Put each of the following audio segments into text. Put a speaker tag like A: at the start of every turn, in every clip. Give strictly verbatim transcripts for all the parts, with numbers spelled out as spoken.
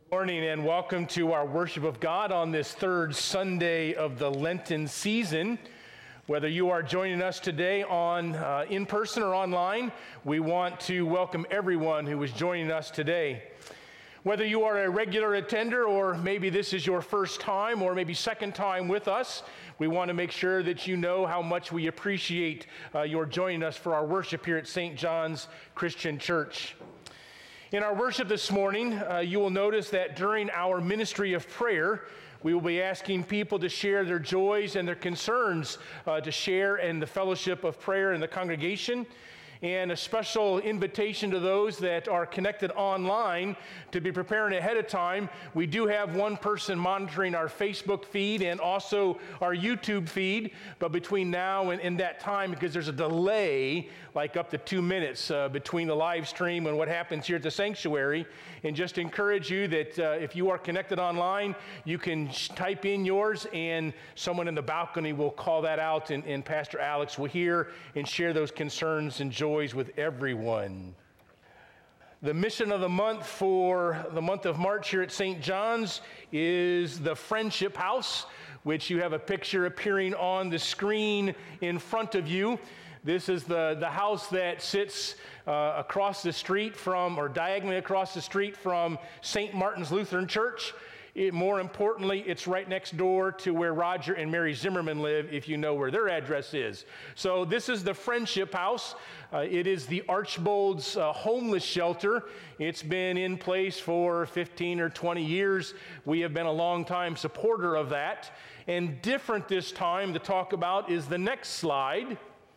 A: Morning and welcome to our worship of God on this third Sunday of the Lenten season. Whether you are joining us today on uh, in person or online, we want to welcome everyone who is joining us today. Whether you are a regular attender or maybe this is your first time or maybe second time with us, we want to make sure that you know how much we appreciate uh, your joining us for our worship here at Saint John's Christian Church. In our worship this morning, uh, you will notice that during our ministry of prayer, we will be asking people to share their joys and their concerns, uh, to share in the fellowship of prayer in the congregation, and a special invitation to those that are connected online to be preparing ahead of time. We do have one person monitoring our Facebook feed and also our YouTube feed, but between now and, and that time, because there's a delay, like up to two minutes uh, between the live stream and what happens here at the sanctuary, and just encourage you that uh, if you are connected online, you can sh- type in yours and someone in the balcony will call that out, and, and Pastor Alex will hear and share those concerns and joys with everyone. The mission of the month for the month of March here at Saint John's is the Friendship House, which you have a picture appearing on the screen in front of you. This is the, the house that sits uh, across the street from, or diagonally across the street from Saint Martin's Lutheran Church. It, more importantly, it's right next door to where Roger and Mary Zimmerman live, if you know where their address is. So this is the Friendship House. Uh, it is the Archbold's uh, homeless shelter. It's been in place for fifteen or twenty years. We have been a long-time supporter of that. And different this time to talk about is the next slide,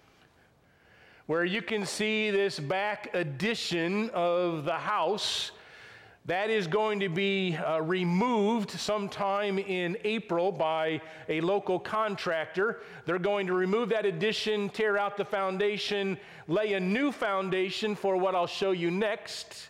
A: where you can see this back addition of the house. That is going to be uh, removed sometime in April by a local contractor. They're going to remove that addition, tear out the foundation, lay a new foundation for what I'll show you next.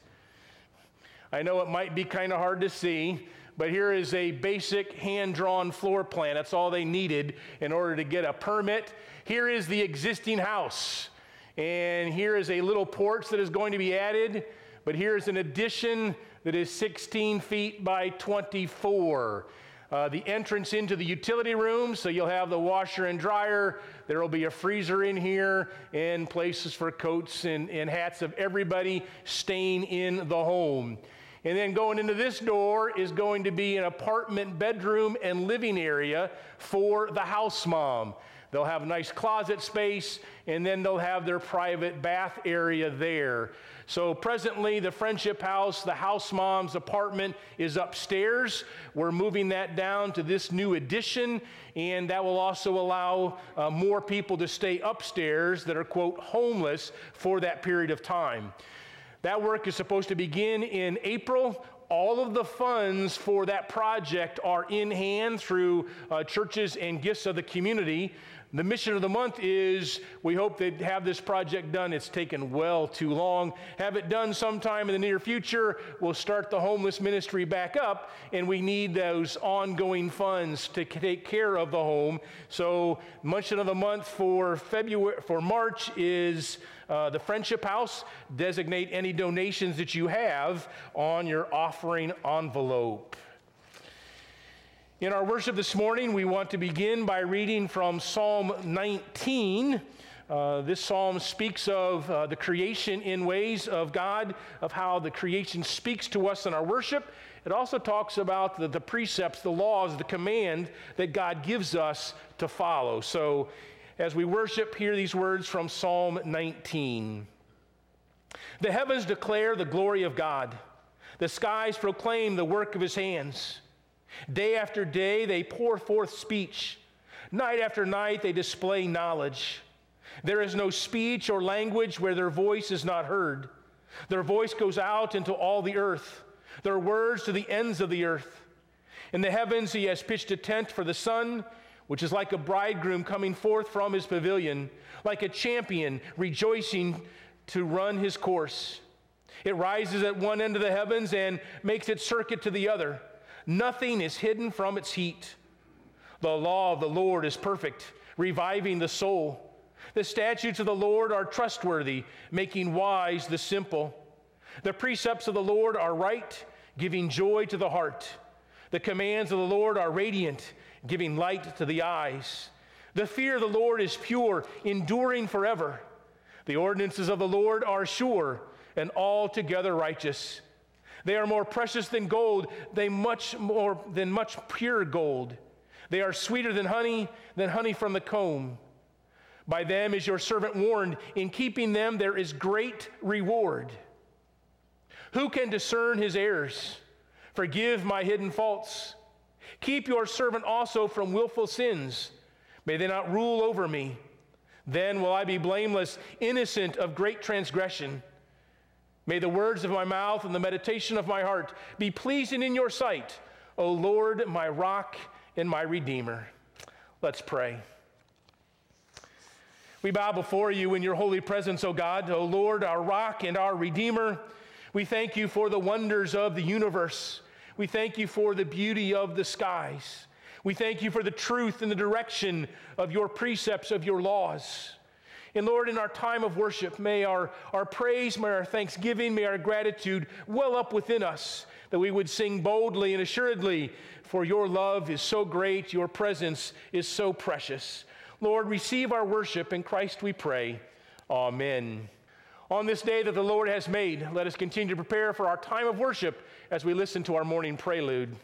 A: I know it might be kind of hard to see, but here is a basic hand-drawn floor plan. That's all they needed in order to get a permit. Here is the existing house, and here is a little porch that is going to be added, but here's an addition that is sixteen feet by twenty-four. Uh, the entrance into the utility room, so you'll have the washer and dryer. There will be a freezer in here and places for coats and, and hats of everybody staying in the home. And then going into this door is going to be an apartment bedroom and living area for the house mom. They'll have a nice closet space, and then they'll have their private bath area there. So presently, the Friendship House, the house mom's apartment, is upstairs. We're moving that down to this new addition, and that will also allow uh, more people to stay upstairs that are, quote, homeless for that period of time. That work is supposed to begin in April. All of the funds for that project are in hand through uh, churches and gifts of the community. The mission of the month is we hope to have this project done. It's taken well too long. Have it done sometime in the near future. We'll start the homeless ministry back up, and we need those ongoing funds to take care of the home. So mission of the month for February, for March is uh, the Friendship House. Designate any donations that you have on your offering envelope. In our worship this morning, we want to begin by reading from Psalm nineteen. Uh, this psalm speaks of uh, the creation in ways of God, of how the creation speaks to us in our worship. It also talks about the, the precepts, the laws, the command that God gives us to follow. So as we worship, hear these words from Psalm nineteen. The heavens declare the glory of God. The skies proclaim the work of his hands. Day after day, they pour forth speech. Night after night, they display knowledge. There is no speech or language where their voice is not heard. Their voice goes out into all the earth, their words to the ends of the earth. In the heavens, he has pitched a tent for the sun, which is like a bridegroom coming forth from his pavilion, like a champion rejoicing to run his course. It rises at one end of the heavens and makes its circuit to the other. Nothing is hidden from its heat. The law of the Lord is perfect, reviving the soul. The statutes of the Lord are trustworthy, making wise the simple. The precepts of the Lord are right, giving joy to the heart. The commands of the Lord are radiant, giving light to the eyes. The fear of the Lord is pure, enduring forever. The ordinances of the Lord are sure and altogether righteous. They are more precious than gold, they much more than much pure gold. They are sweeter than honey, than honey from the comb. By them is your servant warned. In keeping them there is great reward. Who can discern his errors? Forgive my hidden faults. Keep your servant also from willful sins. May they not rule over me. Then will I be blameless, innocent of great transgression. May the words of my mouth and the meditation of my heart be pleasing in your sight, O Lord, my rock and my redeemer. Let's pray. We bow before you in your holy presence, O God, O Lord, our rock and our redeemer. We thank you for the wonders of the universe. We thank you for the beauty of the skies. We thank you for the truth and the direction of your precepts, of your laws. And Lord, in our time of worship, may our, our praise, may our thanksgiving, may our gratitude well up within us, that we would sing boldly and assuredly, for your love is so great, your presence is so precious. Lord, receive our worship. In Christ we pray. Amen. On this day that the Lord has made, let us continue to prepare for our time of worship as we listen to our morning prelude.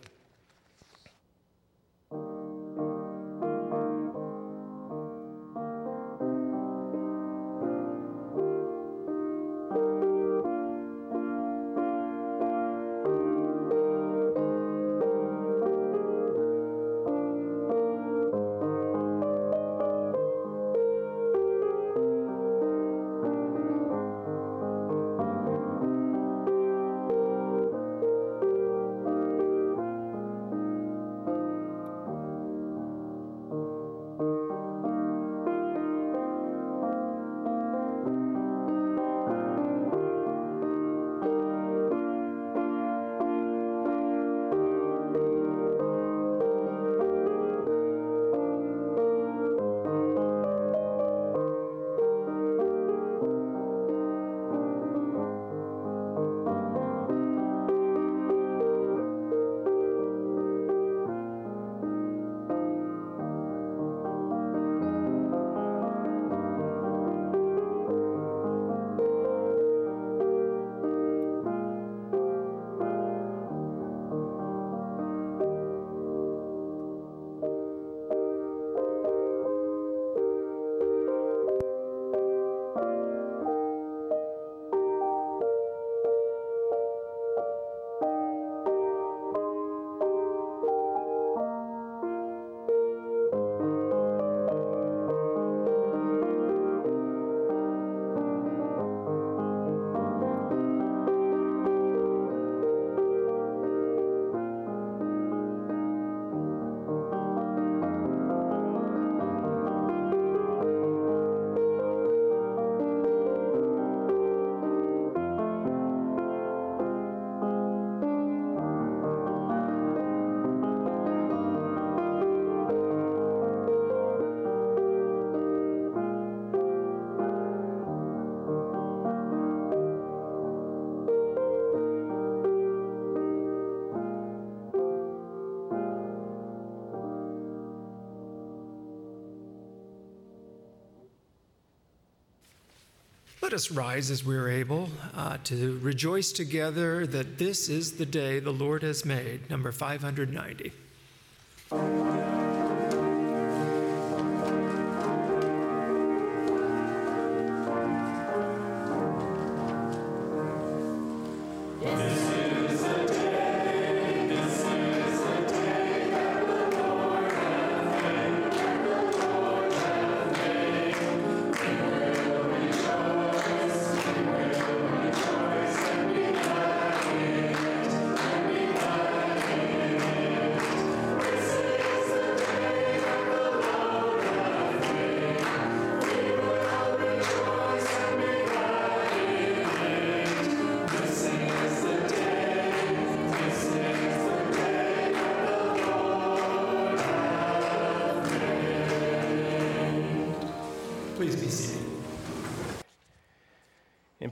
B: Let us rise as we are able uh, to rejoice together that this is the day the Lord has made, number five hundred ninety.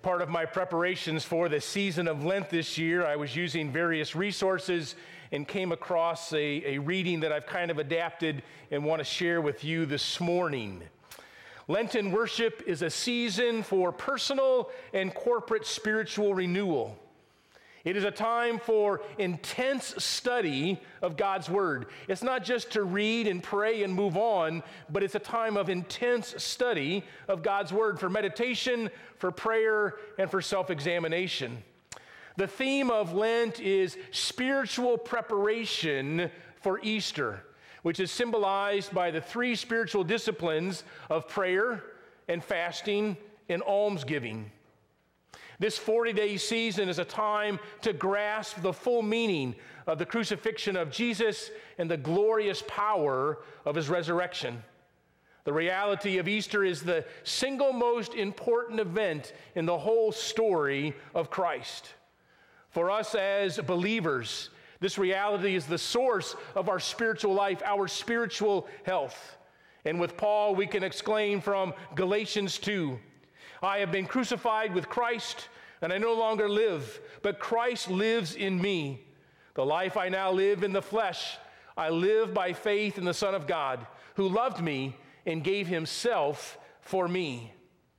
A: part of my preparations for the season of Lent this year, I was using various resources and came across a, a reading that I've kind of adapted and want to share with you this morning. Lenten worship is a season for personal and corporate spiritual renewal. It is a time for intense study of God's Word. It's not just to read and pray and move on, but it's a time of intense study of God's Word for meditation, for prayer, and for self-examination. The theme of Lent is spiritual preparation for Easter, which is symbolized by the three spiritual disciplines of prayer and fasting and almsgiving. This forty-day season is a time to grasp the full meaning of the crucifixion of Jesus and the glorious power of his resurrection. The reality of Easter is the single most important event in the whole story of Christ. For us as believers, this reality is the source of our spiritual life, our spiritual health. And with Paul, we can exclaim from Galatians two, I have been crucified with Christ, and I no longer live, but Christ lives in me. The life I now live in the flesh, I live by faith in the Son of God, who loved me and gave himself for me.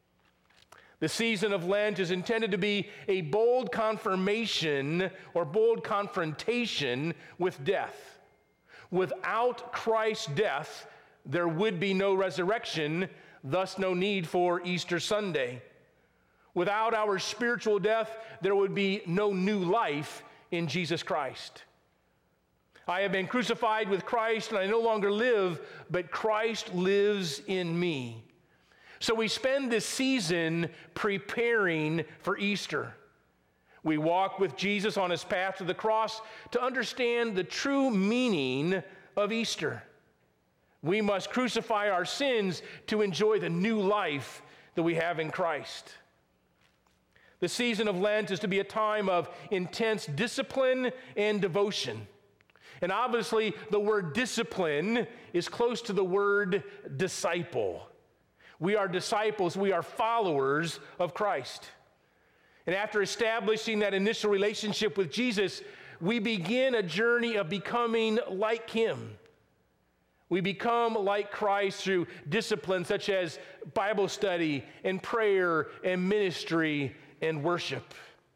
A: The season of Lent is intended to be a bold confirmation or bold confrontation with death. Without Christ's death, there would be no resurrection, thus no need for Easter Sunday. Without our spiritual death, there would be no new life in Jesus Christ. I have been crucified with Christ, and I no longer live, but Christ lives in me. So we spend this season preparing for Easter. We walk with Jesus on his path to the cross to understand the true meaning of Easter. We must crucify our sins to enjoy the new life that we have in Christ. The season of Lent is to be a time of intense discipline and devotion. And obviously, the word discipline is close to the word disciple. We are disciples, we are followers of Christ. And after establishing that initial relationship with Jesus, we begin a journey of becoming like him. We become like Christ through disciplines such as Bible study and prayer and ministry and worship.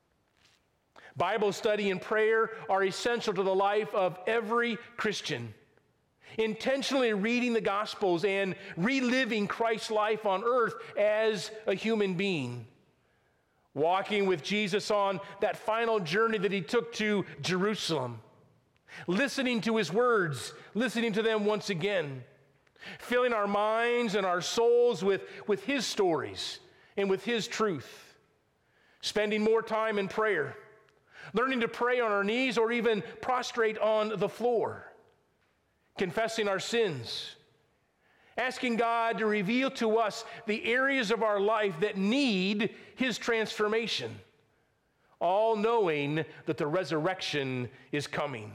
A: Bible study and prayer are essential to the life of every Christian. Intentionally reading the Gospels and reliving Christ's life on earth as a human being. Walking with Jesus on that final journey that he took to Jerusalem. Listening to his words, listening to them once again. Filling our minds and our souls with, with his stories and with his truth. Spending more time in prayer. Learning to pray on our knees or even prostrate on the floor. Confessing our sins. Asking God to reveal to us the areas of our life that need his transformation. All knowing that the resurrection is coming.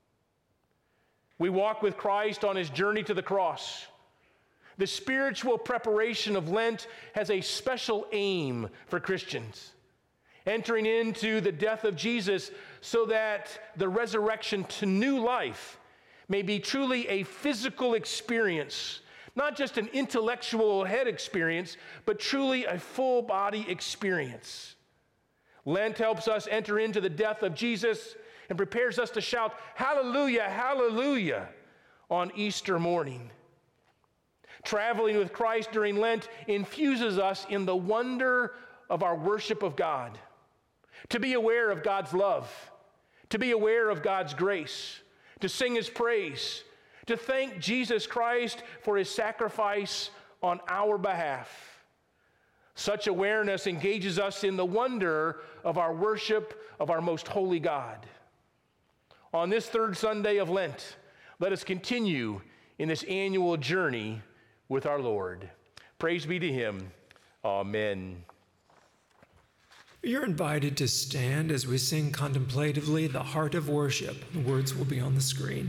A: We walk with Christ on his journey to the cross. The spiritual preparation of Lent has a special aim for Christians. Entering into the death of Jesus so that the resurrection to new life may be truly a physical experience, not just an intellectual head experience, but truly a full body experience. Lent helps us enter into the death of Jesus and prepares us to shout, hallelujah, hallelujah, on Easter morning. Traveling with Christ during Lent infuses us in the wonder of our worship of God. To be aware of God's love, to be aware of God's grace, to sing his praise, to thank Jesus Christ for his sacrifice on our behalf. Such awareness engages us in the wonder of our worship of our most holy God. On this third Sunday of Lent, let us continue in this annual journey with our Lord. Praise be to him. Amen.
B: You're invited to stand as we sing contemplatively the Heart of Worship. The words will be on the screen.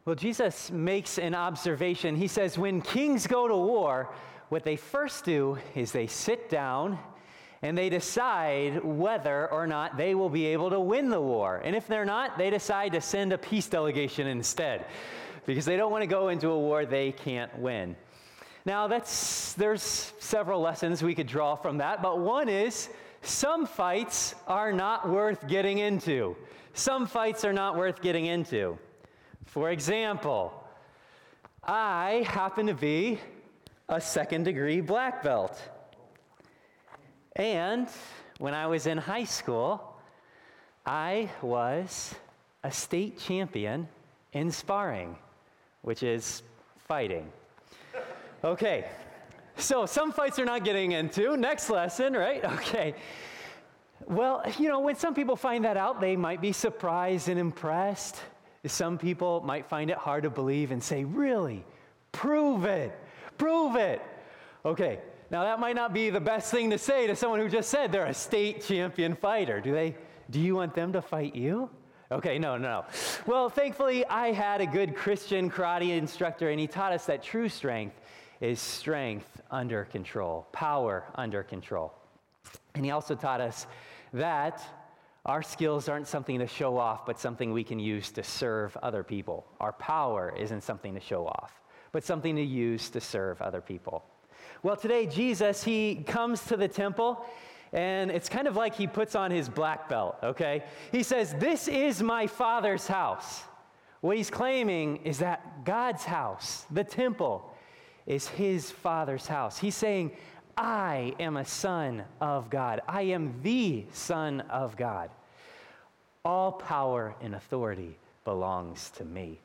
C: Well, Jesus makes an observation. He says, when kings go to war, what they first do is they sit down and they decide whether or not they will be able to win the war. And if they're not, they decide to send a peace delegation instead, because they don't want to go into a war they can't win. Now, that's there's several lessons we could draw from that, but one is some fights are not worth getting into. Some fights are not worth getting into. For example, I happen to be a second degree black belt. And when I was in high school, I was a state champion in sparring, which is fighting. Okay, so some fights are not getting into. Next lesson, right? Okay. Well, you know, when some people find that out, they might be surprised and impressed. Some people might find it hard to believe and say, really? Prove it. Prove it. Okay, now that might not be the best thing to say to someone who just said they're a state champion fighter. Do they? Do you want them to fight you? Okay, no, no. Well, thankfully, I had a good Christian karate instructor, and he taught us that true strength is strength under control, power under control. And he also taught us that our skills aren't something to show off, but something we can use to serve other people. Our power isn't something to show off, but something to use to serve other people. Well, today, Jesus, he comes to the temple, and it's kind of like he puts on his black belt, okay? He says, this is my Father's house. What he's claiming is that God's house, the temple, is his Father's house. He's saying, I am a son of God. I am the Son of God. All power and authority belongs to me.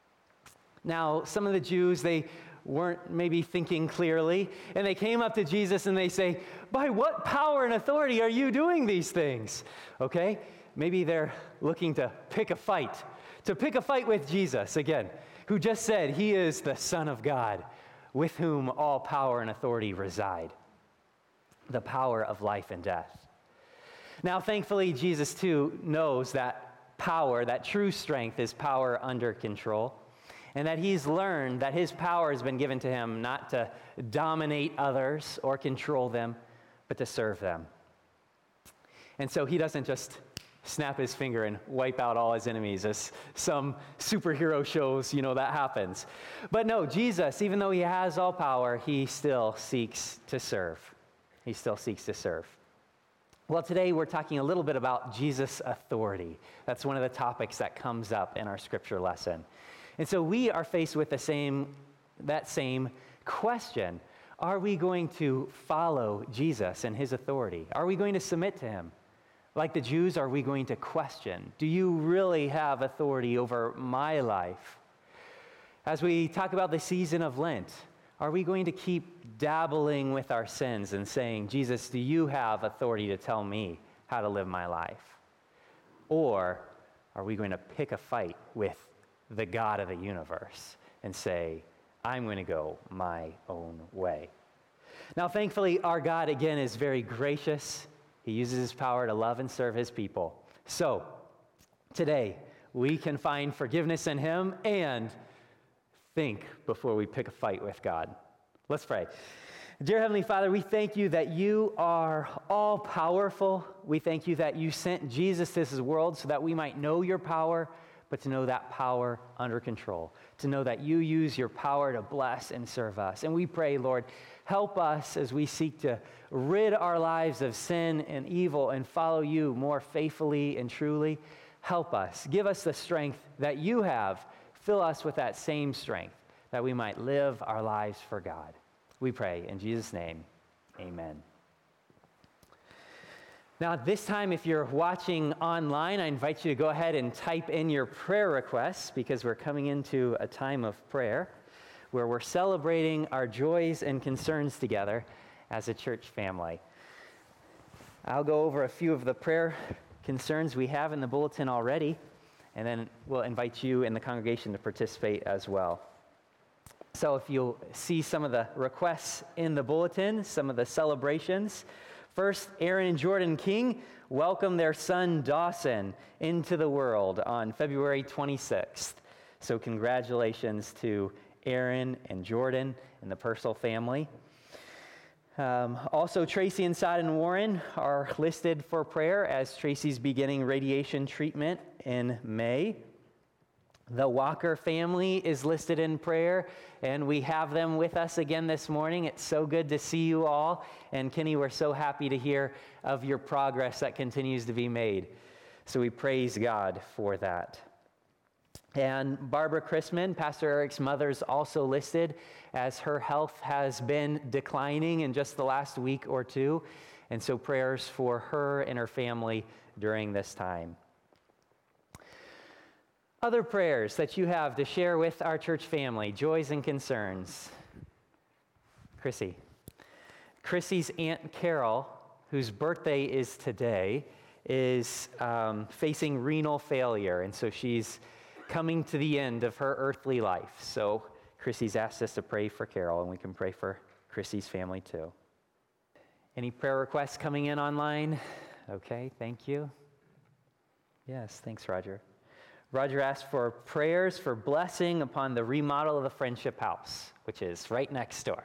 C: Now, some of the Jews, they weren't maybe thinking clearly, and they came up to Jesus and they say, by what power and authority are you doing these things? Okay, maybe they're looking to pick a fight, to pick a fight with Jesus, again, who just said he is the Son of God, with whom all power and authority reside. The power of life and death. Now, thankfully, Jesus, too, knows that power, that true strength, is power under control, and that he's learned that his power has been given to him not to dominate others or control them, but to serve them. And so he doesn't just snap his finger and wipe out all his enemies, as some superhero shows, you know, that happens. But no, Jesus, even though he has all power, he still seeks to serve. He still seeks to serve. Well, today we're talking a little bit about Jesus' authority. That's one of the topics that comes up in our scripture lesson. And so we are faced with the same, that same question. Are we going to follow Jesus and his authority? Are we going to submit to him? Like the Jews, are we going to question, do you really have authority over my life? As we talk about the season of Lent, are we going to keep dabbling with our sins and saying, Jesus, do you have authority to tell me how to live my life? Or are we going to pick a fight with the God of the universe and say, I'm going to go my own way? Now, thankfully, our God, again, is very gracious. He uses his power to love and serve his people. So, today, we can find forgiveness in him and think before we pick a fight with God. Let's pray. Dear Heavenly Father, we thank you that you are all-powerful. We thank you that you sent Jesus to this world so that we might know your power, but to know that power under control, to know that you use your power to bless and serve us. And we pray, Lord, help us as we seek to rid our lives of sin and evil and follow you more faithfully and truly. Help us. Give us the strength that you have. Fill us with that same strength that we might live our lives for God. We pray in Jesus' name, amen. Now, this time, if you're watching online, I invite you to go ahead and type in your prayer requests, because we're coming into a time of prayer where we're celebrating our joys and concerns together as a church family. I'll go over a few of the prayer concerns we have in the bulletin already, and then we'll invite you in the congregation to participate as well. So if you'll see some of the requests in the bulletin, some of the celebrations. First, Aaron and Jordan King welcome their son Dawson into the world on February twenty-sixth. So congratulations to Aaron and Jordan and the Purcell family. Um, also, Tracy and Sodden Warren are listed for prayer as Tracy's beginning radiation treatment in May. The Walker family is listed in prayer, and we have them with us again this morning. It's so good to see you all. And Kenny, we're so happy to hear of your progress that continues to be made. So we praise God for that. And Barbara Chrisman, Pastor Eric's mother, is also listed as her health has been declining in just the last week or two. And so prayers for her and her family during this time. Other prayers that you have to share with our church family, joys and concerns. Chrissy. Chrissy's Aunt Carol, whose birthday is today, is um, facing renal failure. And so she's coming to the end of her earthly life. So Chrissy's asked us to pray for Carol, and we can pray for Chrissy's family too. Any prayer requests coming in online? Okay, thank you. Yes, thanks, Roger. Roger asked for prayers for blessing upon the remodel of the Friendship House, which is right next door.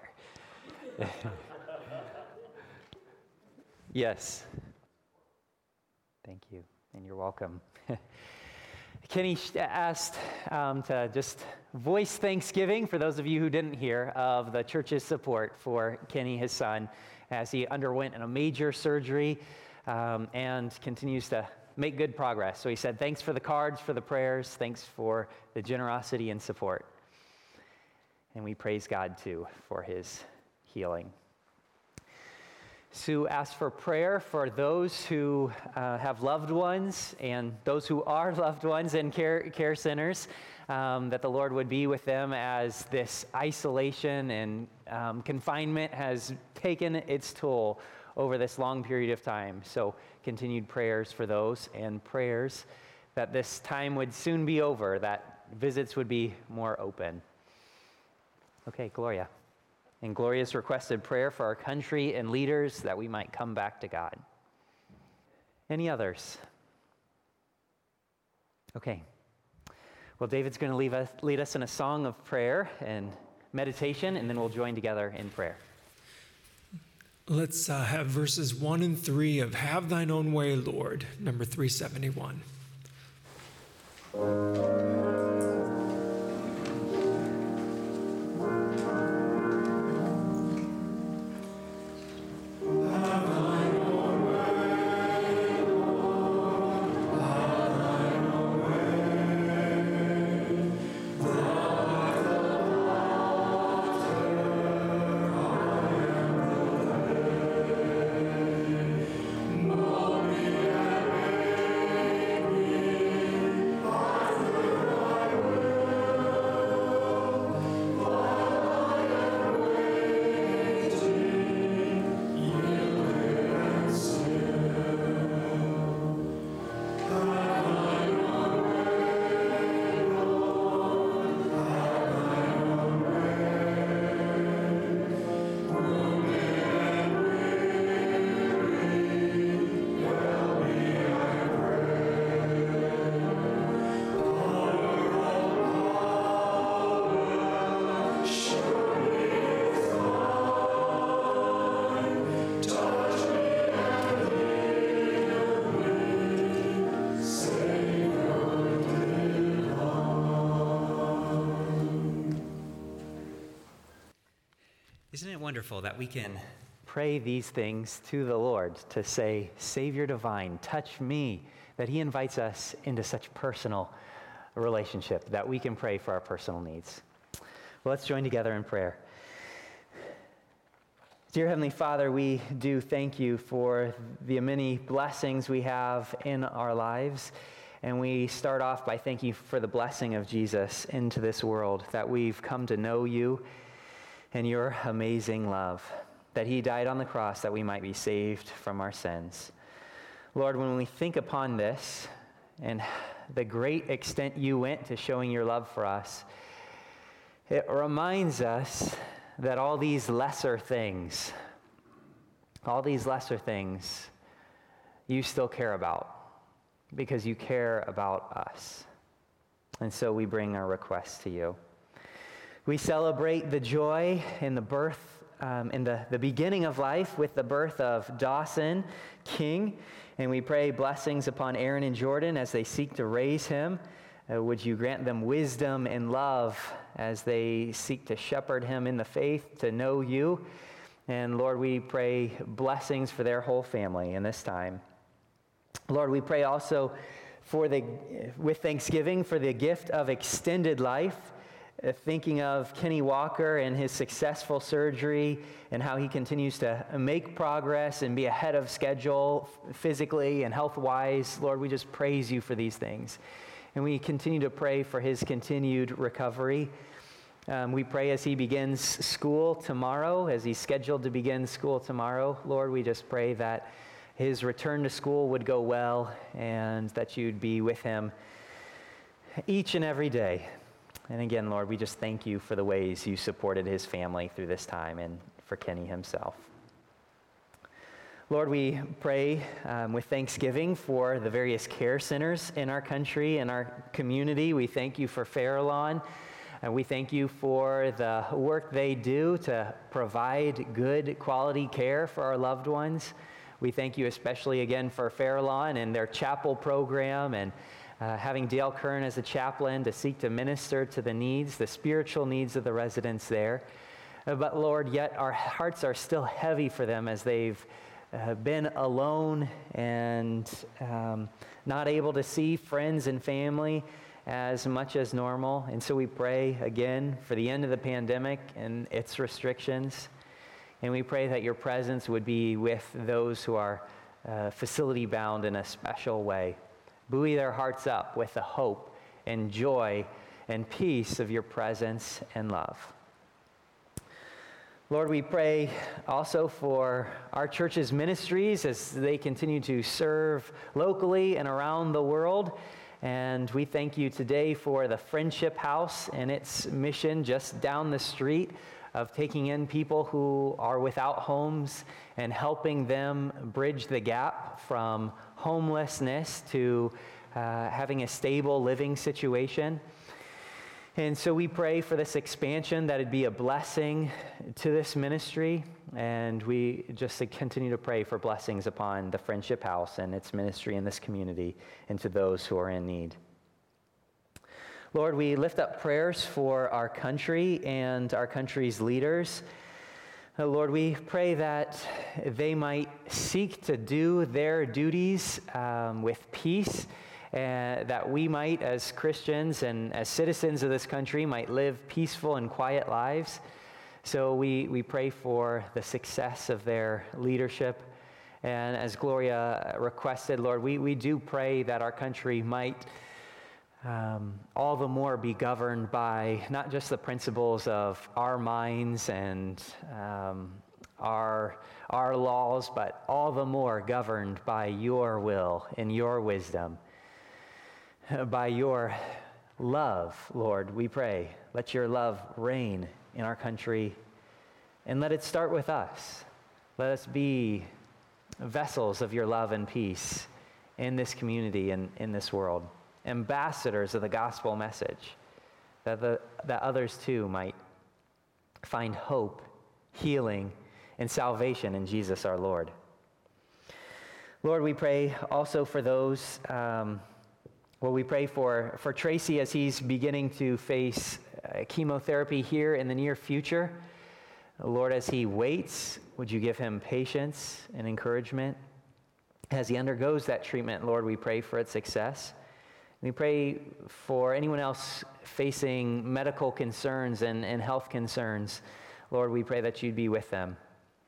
C: Yes. Thank you, and you're welcome. Kenny asked um, to just voice thanksgiving, for those of you who didn't hear, of the church's support for Kenny, his son, as he underwent a major surgery um, and continues to make good progress. So he said, thanks for the cards, for the prayers, thanks for the generosity and support. And we praise God, too, for his healing. Sue asked for prayer for those who uh, have loved ones and those who are loved ones in care, care centers, um, that the Lord would be with them as this isolation and um, confinement has taken its toll over this long period of time. So continued prayers for those, and prayers that this time would soon be over, that visits would be more open. Okay, Gloria. And Gloria's requested prayer for our country and leaders, that we might come back to God. Any others? Okay. Well, David's going to leave us, lead us in a song of prayer and meditation, and then we'll join together in prayer.
B: Let's uh, have verses one and three of Have Thine Own Way, Lord, number three seventy-one.
C: Isn't it wonderful that we can pray these things to the Lord, to say, Savior divine, touch me, that he invites us into such personal relationship that we can pray for our personal needs. Well, let's join together in prayer. Dear Heavenly Father, we do thank you for the many blessings we have in our lives. And we start off by thanking you for the blessing of Jesus into this world, that we've come to know you and your amazing love, that he died on the cross that we might be saved from our sins. Lord, when we think upon this and the great extent you went to showing your love for us, it reminds us that all these lesser things, all these lesser things, you still care about, because you care about us. And so we bring our requests to you. We celebrate the joy in the birth, um, in the, the beginning of life with the birth of Dawson King. And we pray blessings upon Aaron and Jordan as they seek to raise him. Uh, would you grant them wisdom and love as they seek to shepherd him in the faith, to know you. And Lord, we pray blessings for their whole family in this time. Lord, we pray also for the, with thanksgiving for the gift of extended life, uh, thinking of Kenny Walker and his successful surgery and how he continues to make progress and be ahead of schedule physically and health-wise. Lord, we just praise you for these things. And we continue to pray for his continued recovery. Um, we pray as he begins school tomorrow, as he's scheduled to begin school tomorrow. Lord, we just pray that his return to school would go well and that you'd be with him each and every day. And again, Lord, we just thank you for the ways you supported his family through this time and for Kenny himself. Lord, we pray um, with thanksgiving for the various care centers in our country and our community. We thank you for Farallon, and we thank you for the work they do to provide good quality care for our loved ones. We thank you especially again for Farallon and their chapel program and uh, having Dale Kern as a chaplain to seek to minister to the needs, the spiritual needs of the residents there. Uh, but Lord, yet our hearts are still heavy for them as they've uh, been alone and um, not able to see friends and family as much as normal. And so we pray again for the end of the pandemic and its restrictions. And we pray that your presence would be with those who are uh, facility bound in a special way. Buoy their hearts up with the hope and joy and peace of your presence and love. Lord, we pray also for our church's ministries as they continue to serve locally and around the world. And we thank you today for the Friendship House and its mission just down the street of taking in people who are without homes and helping them bridge the gap from homelessness to uh, having a stable living situation. And so we pray for this expansion, that it'd be a blessing to this ministry. And we just continue to pray for blessings upon the Friendship House and its ministry in this community and to those who are in need. Lord, we lift up prayers for our country and our country's leaders. Uh, Lord, we pray that they might seek to do their duties um, with peace, and that we might, as Christians and as citizens of this country, might live peaceful and quiet lives. So we, we pray for the success of their leadership. And as Gloria requested, Lord, we, we do pray that our country might Um, all the more be governed by not just the principles of our minds and um, our, our laws, but all the more governed by your will and your wisdom, by your love, Lord, we pray. Let your love reign in our country, and let it start with us. Let us be vessels of your love and peace in this community and in this world. Ambassadors of the gospel message, that, the, that others too might find hope, healing, and salvation in Jesus our Lord. Lord, we pray also for those, um, well, we pray for, for Tracy as he's beginning to face uh, chemotherapy here in the near future. Lord, as he waits, would you give him patience and encouragement? As he undergoes that treatment, Lord, we pray for its success. We pray for anyone else facing medical concerns and, and health concerns. Lord, we pray that you'd be with them.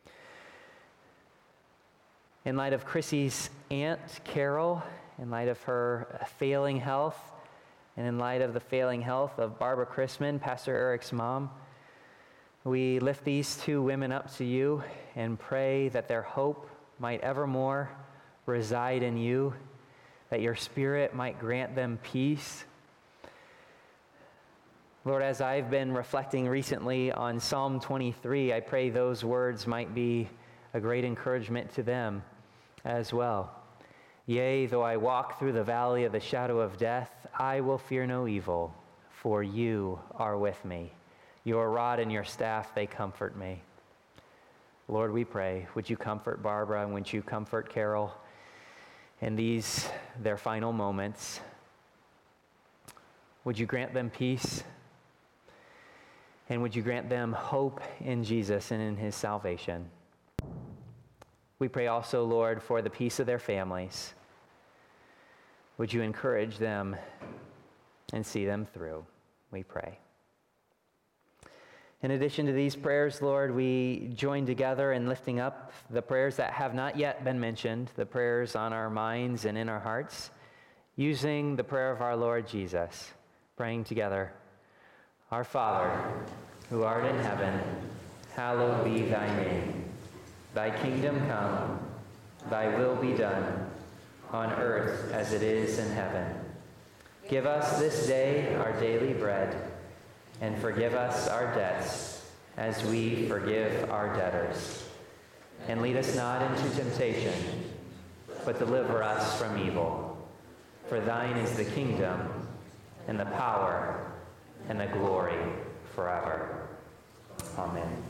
C: In light of Chrissy's aunt, Carol, in light of her failing health, and in light of the failing health of Barbara Chrisman, Pastor Eric's mom, we lift these two women up to you and pray that their hope might evermore reside in you, that your Spirit might grant them peace. Lord, as I've been reflecting recently on Psalm twenty-three, I pray those words might be a great encouragement to them as well. Yea, though I walk through the valley of the shadow of death, I will fear no evil, for you are with me. Your rod and your staff, they comfort me. Lord, we pray, would you comfort Barbara and would you comfort Carol in these, their final moments? Would you grant them peace? And would you grant them hope in Jesus and in his salvation? We pray also, Lord, for the peace of their families. Would you encourage them and see them through? We pray. In addition to these prayers, Lord, we join together in lifting up the prayers that have not yet been mentioned, the prayers on our minds and in our hearts, using the prayer of our Lord Jesus, praying together. Our Father, who art in heaven, hallowed be thy name. Thy kingdom come, thy will be done, on earth as it is in heaven. Give us this day our daily bread, and forgive us our debts as we forgive our debtors. And lead us not into temptation, but deliver us from evil. For thine is the kingdom, and the power, and the glory forever. Amen.